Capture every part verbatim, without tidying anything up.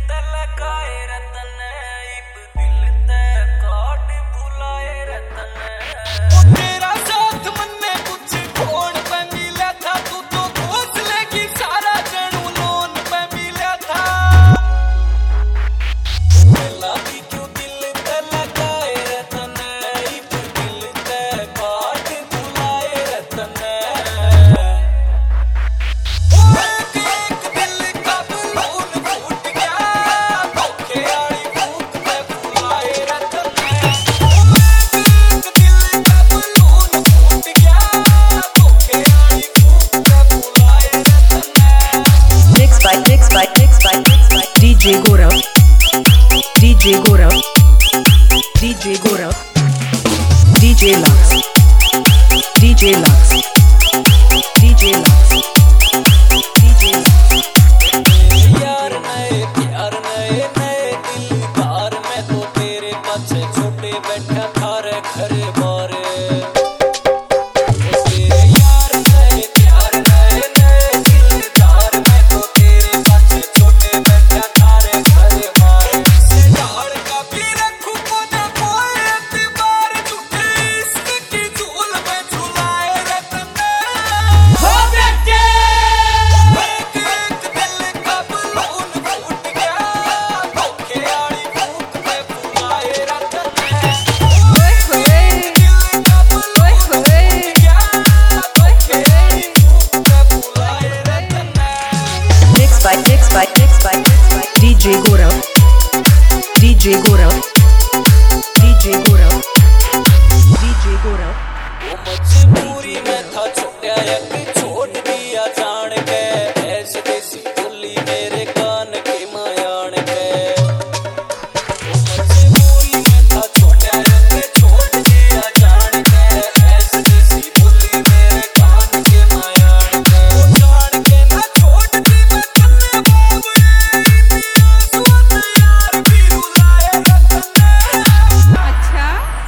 D J Gaurav, D J Gaurav, D J Gaurav, D J Lux, D J Lux, D J Lux, D J Lux. यार नए प्यार नए नए दिलदार में तो तेरे पीछे छोटे बैठा थारे घर बारे D J Gaurav, D J Gaurav, D J Gaurav, D J Gaurav. वो मजबूरी में था छोटा एक छोड़ दिया जान के ऐसे देसी बोली मेरे कान के मायान के वो मजबूरी में था छोटा एक छोड़ दिया जान के ऐसे देसी बोली मेरे कान के मायान के वो जान के ना छोड़ दी मैं तन्ने बाबरे यार भी रुलाए रखने अच्छा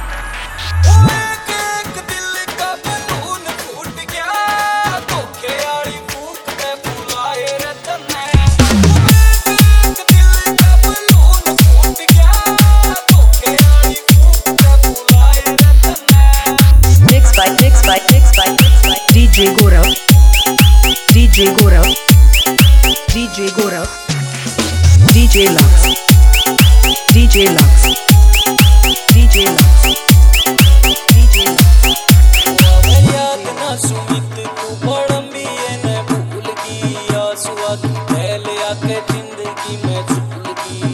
D J Gaurav, D J Gaurav, D J Gaurav, D J Lux, D J Lux, D J Lux, D J Lux. याद ना सुमित तू बड़म्बी ने भूल की आंसुआ की पहले आके जिंदगी में झूल की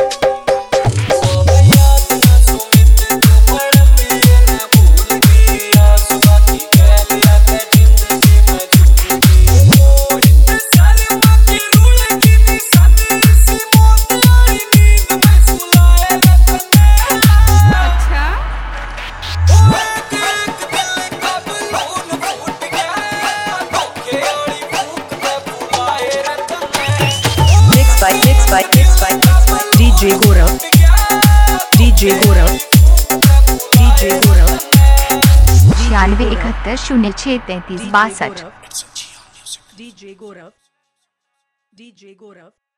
याद ना सुमित तू बड़म्बी ने भूल की आंसुआ की पहले आके जिंदगी में झूल की सारे बाकी रूल की निशानी सी मौत आई नींद में सुलाए रखने अच्छा D J Gaurav, D J Gaurav, D J Gaurav, छियानवे इकहत्तर शून्य छः तैंतीस बासठ D J Gaurav, D J Gaurav.